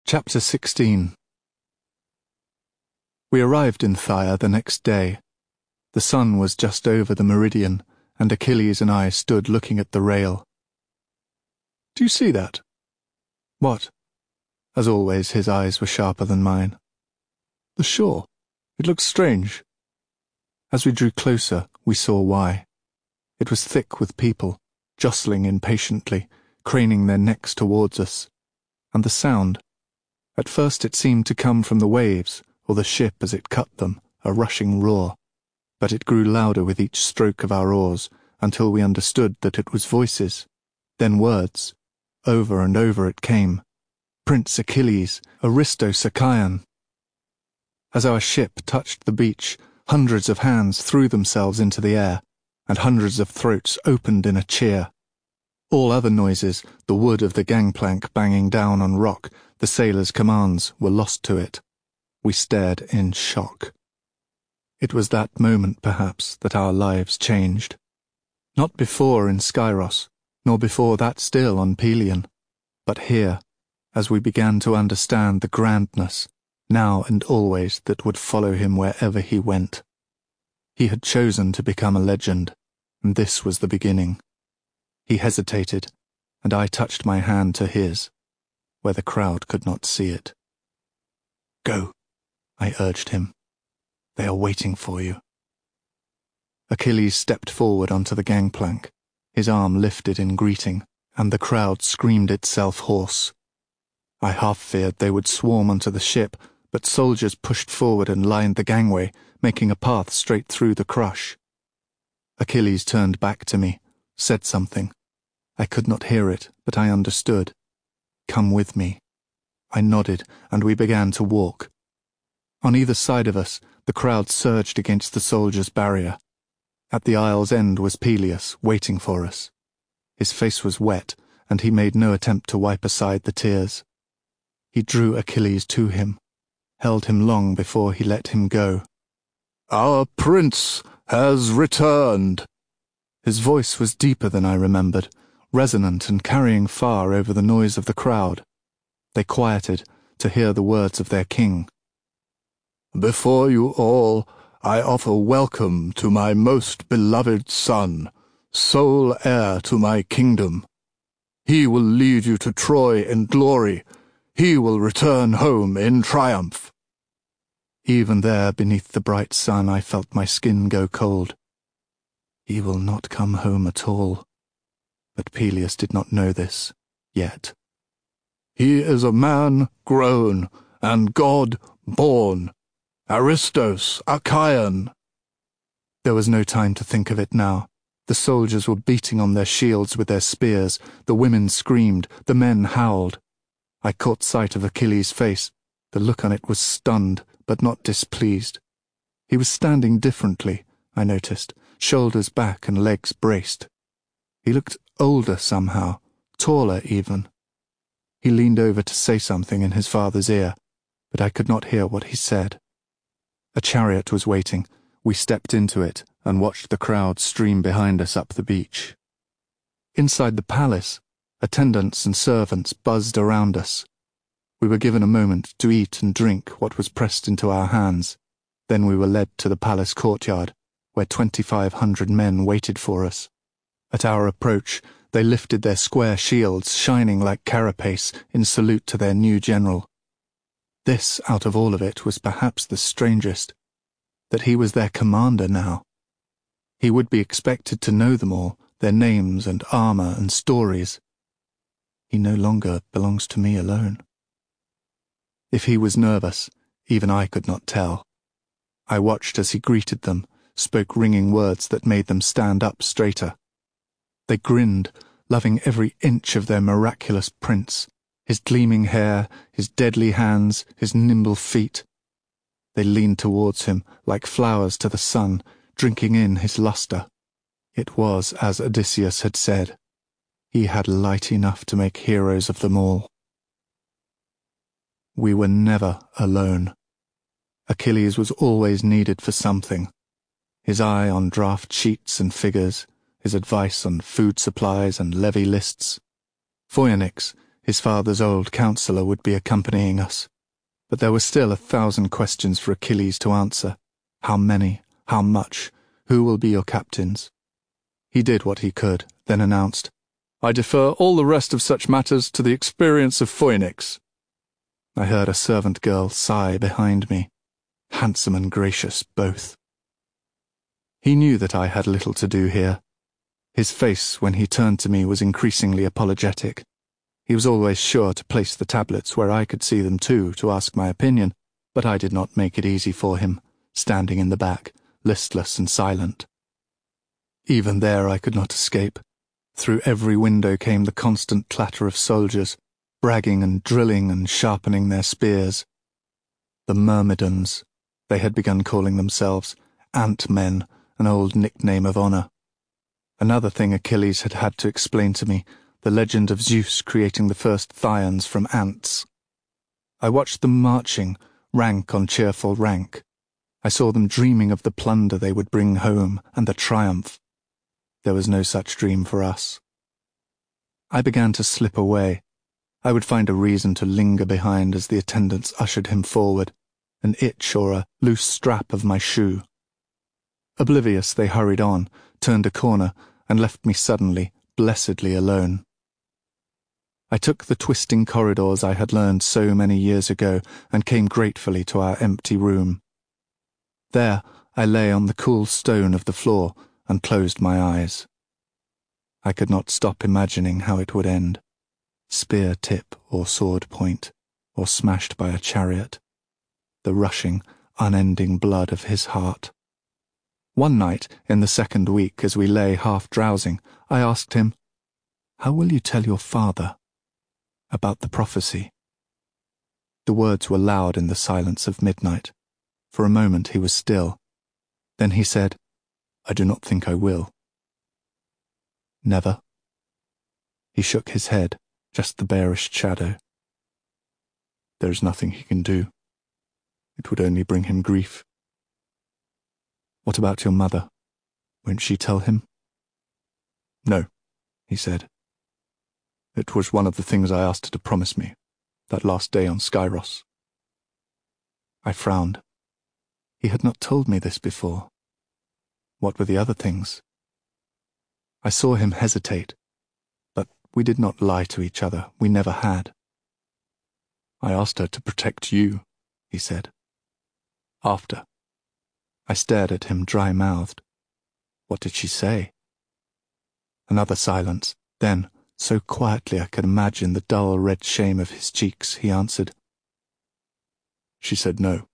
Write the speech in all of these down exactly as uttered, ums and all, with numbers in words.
Chapter sixteen. We arrived in Phthia the next day. The sun was just over the meridian, and Achilles and I stood looking at the rail. "Do you see that?" "What?" As always, his eyes were sharper than mine. "The shore. It looks strange." As we drew closer, we saw why. It was thick with people, jostling impatiently, craning their necks towards us. And the sound. At first it seemed to come from the waves, or the ship as it cut them, a rushing roar. But it grew louder with each stroke of our oars, until we understood that it was voices, then words. Over and over it came. "Prince Achilles, Aristos Achaean." As our ship touched the beach, hundreds of hands threw themselves into the air, and hundreds of throats opened in a cheer. All other noises, the wood of the gangplank banging down on rock, the sailors' commands, were lost to it. We stared in shock. It was that moment, perhaps, that our lives changed. Not before in Skyros, nor before that still on Pelion, but here, as we began to understand the grandness, now and always, that would follow him wherever he went. He had chosen to become a legend, and this was the beginning. He hesitated, and I touched my hand to his, where the crowd could not see it. "Go," I urged him. "They are waiting for you." Achilles stepped forward onto the gangplank, his arm lifted in greeting, and the crowd screamed itself hoarse. I half feared they would swarm onto the ship, but soldiers pushed forward and lined the gangway, making a path straight through the crush. Achilles turned back to me, said something. I could not hear it, but I understood. "Come with me." I nodded, and we began to walk. On either side of us, the crowd surged against the soldiers' barrier. At the aisle's end was Peleus, waiting for us. His face was wet, and he made no attempt to wipe aside the tears. He drew Achilles to him, held him long before he let him go. "Our prince has returned." His voice was deeper than I remembered, resonant and carrying far over the noise of the crowd. They quieted to hear the words of their king. "Before you all, I offer welcome to my most beloved son, sole heir to my kingdom. He will lead you to Troy in glory. He will return home in triumph." Even there, beneath the bright sun, I felt my skin go cold. He will not come home at all. But Peleus did not know this, yet. "He is a man grown, and God born, Aristos Achaean." There was no time to think of it now. The soldiers were beating on their shields with their spears, the women screamed, the men howled. I caught sight of Achilles' face. The look on it was stunned, but not displeased. He was standing differently, I noticed, shoulders back and legs braced. He looked older somehow, taller even. He leaned over to say something in his father's ear, but I could not hear what he said. A chariot was waiting. We stepped into it and watched the crowd stream behind us up the beach. Inside the palace, attendants and servants buzzed around us. We were given a moment to eat and drink what was pressed into our hands. Then we were led to the palace courtyard, where twenty-five hundred men waited for us. At our approach, they lifted their square shields, shining like carapace, in salute to their new general. This, out of all of it, was perhaps the strangest, that he was their commander now. He would be expected to know them all, their names and armor and stories. He no longer belongs to me alone. If he was nervous, even I could not tell. I watched as he greeted them, spoke ringing words that made them stand up straighter. They grinned, loving every inch of their miraculous prince, his gleaming hair, his deadly hands, his nimble feet. They leaned towards him like flowers to the sun, drinking in his luster. It was as Odysseus had said. He had light enough to make heroes of them all. We were never alone. Achilles was always needed for something. His eye on draft sheets and figures, his advice on food supplies and levy lists. Phoenix, His father's old counselor would be accompanying us, but there were still a thousand questions for Achilles to answer. How many? How much? Who will be your captains? He did what he could, then announced, I defer all the rest of such matters to the experience of Phoenix. I heard a servant girl sigh behind me, handsome and gracious both. He knew that I had little to do here. His face, when he turned to me, was increasingly apologetic. He was always sure to place the tablets where I could see them too, to ask my opinion, but I did not make it easy for him, standing in the back, listless and silent. Even there I could not escape. Through every window came the constant clatter of soldiers, bragging and drilling and sharpening their spears. The Myrmidons, they had begun calling themselves, Ant-Men, an old nickname of honour. Another thing Achilles had had to explain to me, the legend of Zeus creating the first Thyans from ants. I watched them marching, rank on cheerful rank. I saw them dreaming of the plunder they would bring home and the triumph. There was no such dream for us. I began to slip away. I would find a reason to linger behind as the attendants ushered him forward, an itch or a loose strap of my shoe. Oblivious, they hurried on, turned a corner, and left me suddenly, blessedly alone. I took the twisting corridors I had learned so many years ago and came gratefully to our empty room. There I lay on the cool stone of the floor and closed my eyes. I could not stop imagining how it would end. Spear tip or sword point, or smashed by a chariot. The rushing, unending blood of his heart. One night, in the second week, as we lay half drowsing, I asked him, How will you tell your father about the prophecy? The words were loud in the silence of midnight. For a moment he was still. Then he said, I do not think I will. Never? He shook his head, just the barest shadow. There is nothing he can do. It would only bring him grief. What about your mother? Won't she tell him? No, he said. It was one of the things I asked her to promise me, that last day on Skyros. I frowned. He had not told me this before. What were the other things? I saw him hesitate, but we did not lie to each other. We never had. I asked her to protect you, he said. After. I stared at him dry-mouthed. What did she say? Another silence. Then, so quietly I could imagine the dull red shame of his cheeks, he answered. She said no.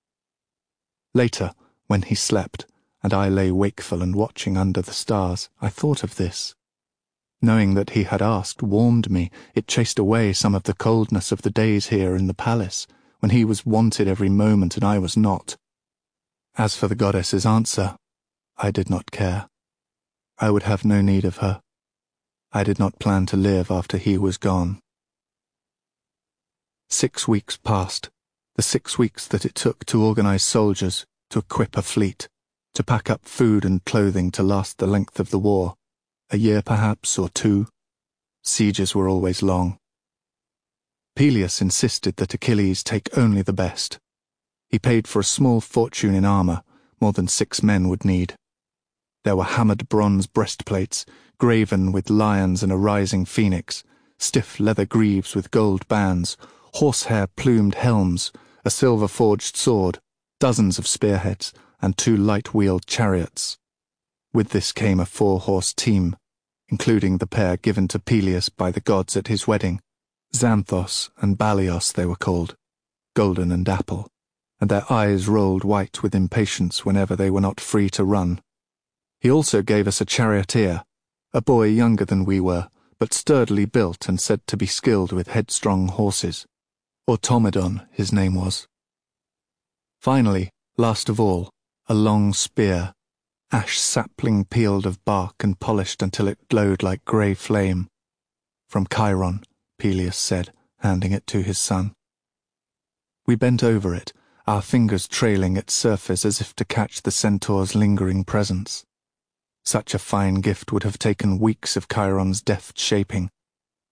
Later, when he slept, and I lay wakeful and watching under the stars, I thought of this. Knowing that he had asked warmed me. It chased away some of the coldness of the days here in the palace, when he was wanted every moment and I was not. As for the goddess's answer, I did not care. I would have no need of her. I did not plan to live after he was gone. Six weeks passed, the six weeks that it took to organize soldiers, to equip a fleet, to pack up food and clothing to last the length of the war, a year perhaps, or two. Sieges were always long. Peleus insisted that Achilles take only the best. He paid for a small fortune in armour, more than six men would need. There were hammered bronze breastplates, graven with lions and a rising phoenix, stiff leather greaves with gold bands, horsehair plumed helms, a silver-forged sword, dozens of spearheads, and two light-wheeled chariots. With this came a four-horse team, including the pair given to Peleus by the gods at his wedding. Xanthos and Balios they were called, Golden and Apple, and their eyes rolled white with impatience whenever they were not free to run. He also gave us a charioteer, a boy younger than we were, but sturdily built and said to be skilled with headstrong horses. Automedon, his name was. Finally, last of all, a long spear, ash sapling peeled of bark and polished until it glowed like grey flame. From Chiron, Peleus said, handing it to his son. We bent over it, our fingers trailing its surface as if to catch the centaur's lingering presence. Such a fine gift would have taken weeks of Chiron's deft shaping.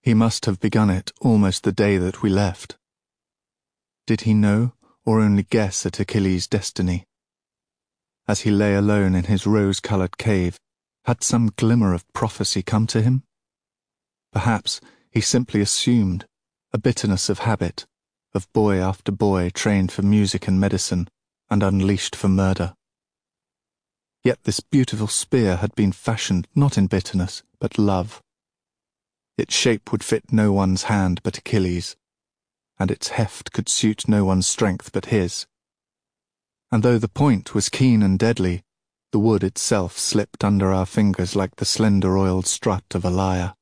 He must have begun it almost the day that we left. Did he know, or only guess at Achilles' destiny? As he lay alone in his rose-coloured cave, had some glimmer of prophecy come to him? Perhaps he simply assumed, a bitterness of habit, of boy after boy trained for music and medicine, and unleashed for murder. Yet this beautiful spear had been fashioned not in bitterness, but love. Its shape would fit no one's hand but Achilles, and its heft could suit no one's strength but his. And though the point was keen and deadly, the wood itself slipped under our fingers like the slender oiled strut of a lyre.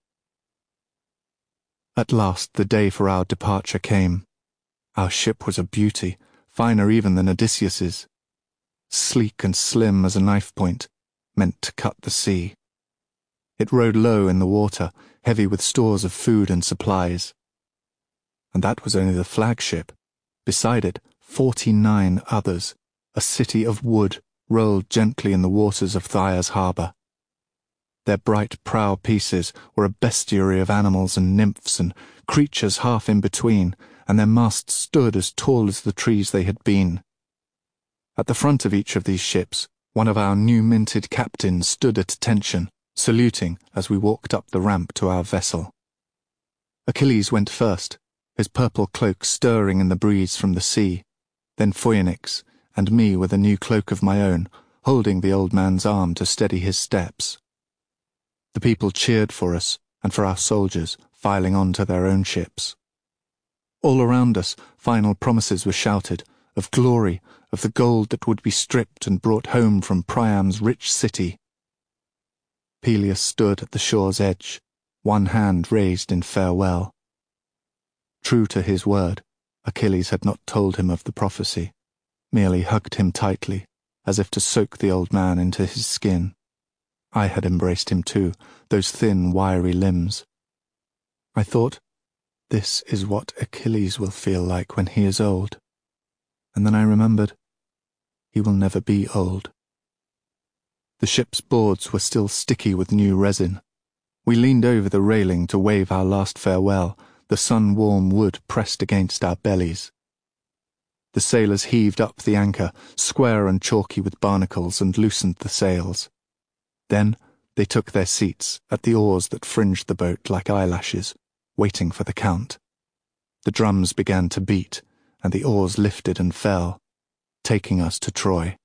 At last the day for our departure came. Our ship was a beauty, finer even than Odysseus's, sleek and slim as a knife point, meant to cut the sea. It rode low in the water, heavy with stores of food and supplies. And that was only the flagship. Beside it, forty-nine others, a city of wood, rolled gently in the waters of Thyia's harbour. Their bright prow pieces were a bestiary of animals and nymphs and creatures half in between, and their masts stood as tall as the trees they had been. At the front of each of these ships, one of our new-minted captains stood at attention, saluting as we walked up the ramp to our vessel. Achilles went first, his purple cloak stirring in the breeze from the sea, then Phoenix, and me with a new cloak of my own, holding the old man's arm to steady his steps. The people cheered for us, and for our soldiers, filing on to their own ships. All around us, final promises were shouted, of glory, of the gold that would be stripped and brought home from Priam's rich city. Peleus stood at the shore's edge, one hand raised in farewell. True to his word, Achilles had not told him of the prophecy, merely hugged him tightly, as if to soak the old man into his skin. I had embraced him too, those thin, wiry limbs. I thought, this is what Achilles will feel like when he is old. And then I remembered, he will never be old. The ship's boards were still sticky with new resin. We leaned over the railing to wave our last farewell, the sun-warm wood pressed against our bellies. The sailors heaved up the anchor, square and chalky with barnacles, and loosened the sails. Then they took their seats at the oars that fringed the boat like eyelashes, waiting for the count. The drums began to beat, and the oars lifted and fell, taking us to Troy.